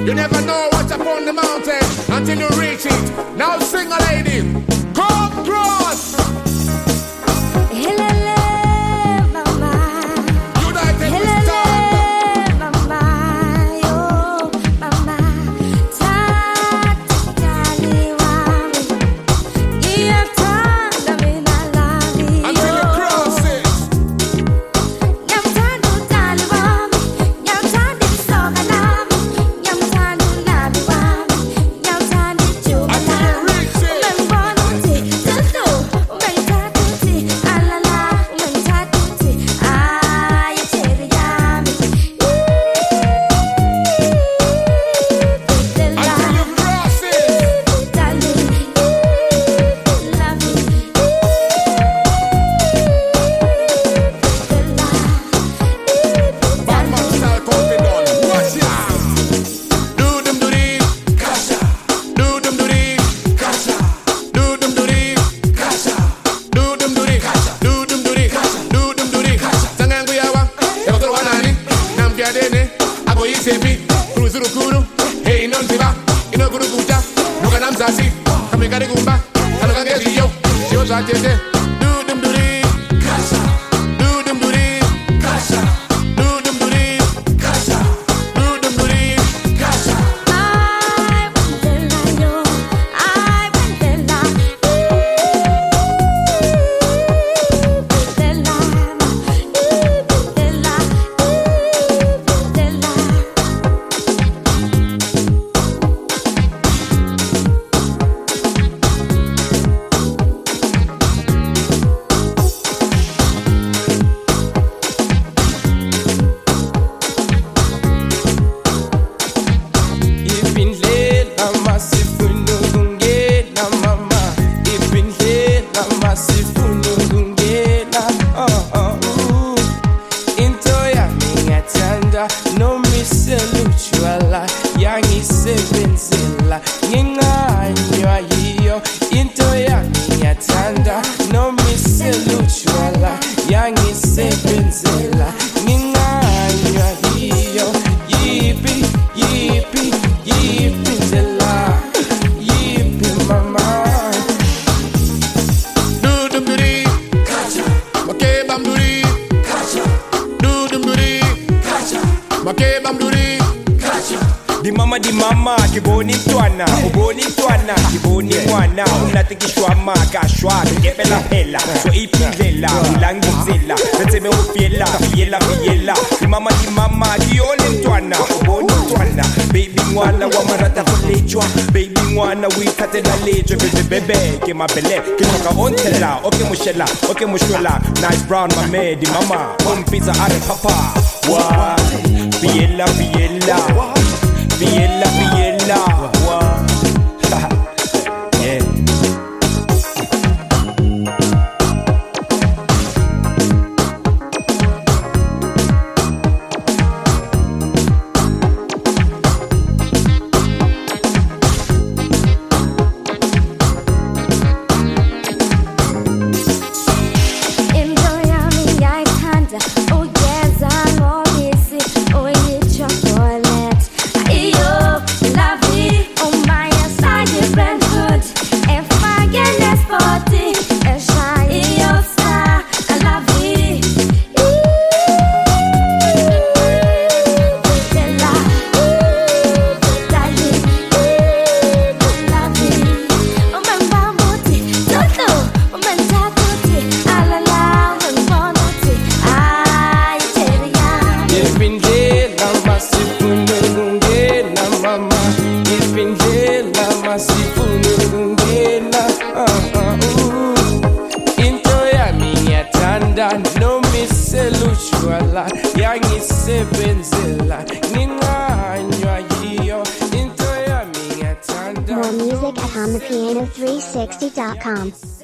You never know what's up on the mountain until you reach it. Now sing a lady. Come cross. Di mama kiboni twana uboni twana kiboni mwana unatikishwa maka shwa ngepela phela so iphindlela ulangizela betsebe ufiela fiela di mama kiyole twana uboni twana baby mwana wa marata kolechwa baby mwana wikhatela lejwe bebe ke mabele kinoka ontela okay mushwela nice brown my di mama pizza are papa wa fiela wow. Yeah. No miselushwala yangi sebenzela ninganywa yiyo into yami ngiyathanda. More music at HonThePiano360.com.